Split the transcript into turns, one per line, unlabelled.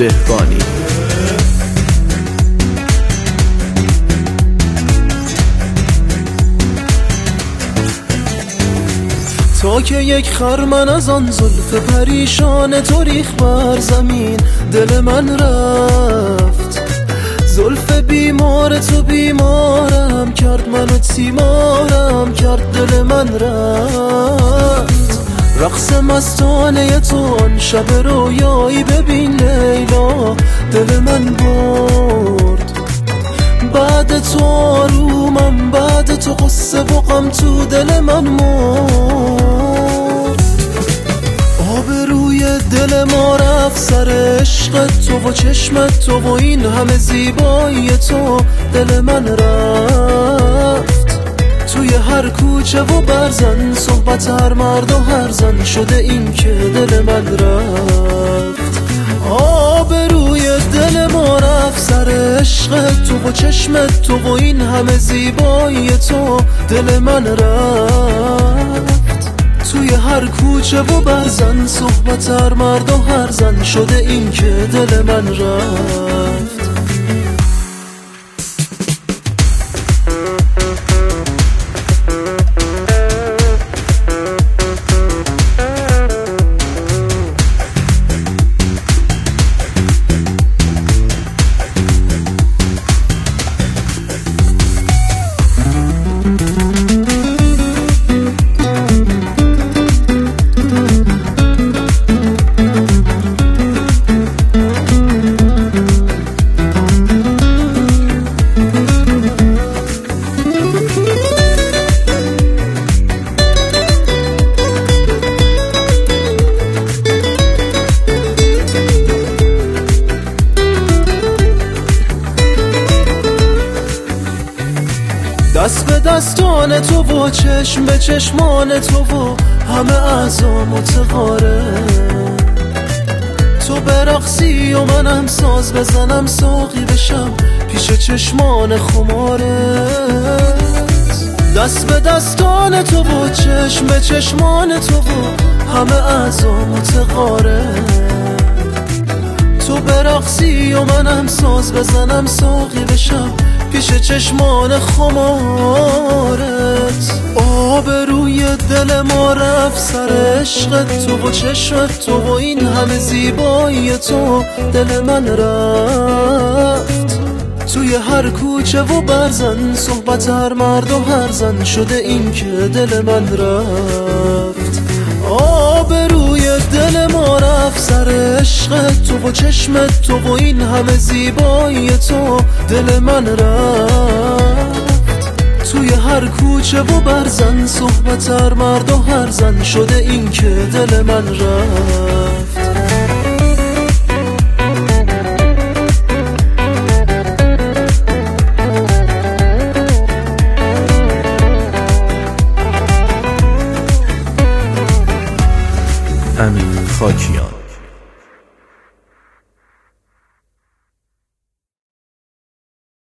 دهقانی. تا که یک خرمن از آن زلف پریشان تو ریخت بر زمین، دل من رفت. زلف بیمار تو بیمارم کرد، منو تیمارم کرد، دل من رفت. رقص مستانه تو آن شب رویایی ببین لیلا، دل من برد. بعد تو آرومم، بعد تو قصه و غم تو دل من مرد. آبروی دل ما رفت سر عشق تو و چشمت تو و این همه زیبایی تو، دل من رفت. توی هر کوچه و برزن صحبت هر مرد و هر زن شده این که دل من رفت. آبروی دل ما رفت سر عشق تو و چشمت تو و این همه زیبایی تو، دل من رفت. توی هر کوچه و برزن صحبت هر مرد و هر زن شده این که دل من رفت. دست به دستان تو و چشم به چشمان تو و همه اعضا متقاره. تو برقصی و منم ساز بزنم ساقی بشم پیش چشمان خماره. دست به دستان تو و چشم به چشمان تو و همه اعضا متقاره. تو برقصی و منم ساز بزنم ساقی بشم پیش چشمان خمارت. آبروی دل ما رفت سر عشق تو و چشمت تو و این همه زیبایی تو، دل من رفت. توی هر کوچه و برزن صحبت هر مرد و هر زن شده این که دل من رفت. آبروی دل ما رفت سر عشق تو و چشمت تو و این همه زیبایی تو، دل من رفت. توی هر کوچه و برزن صحبت هر مرد و هر زن شده این که دل من رفت. امین خاکیان.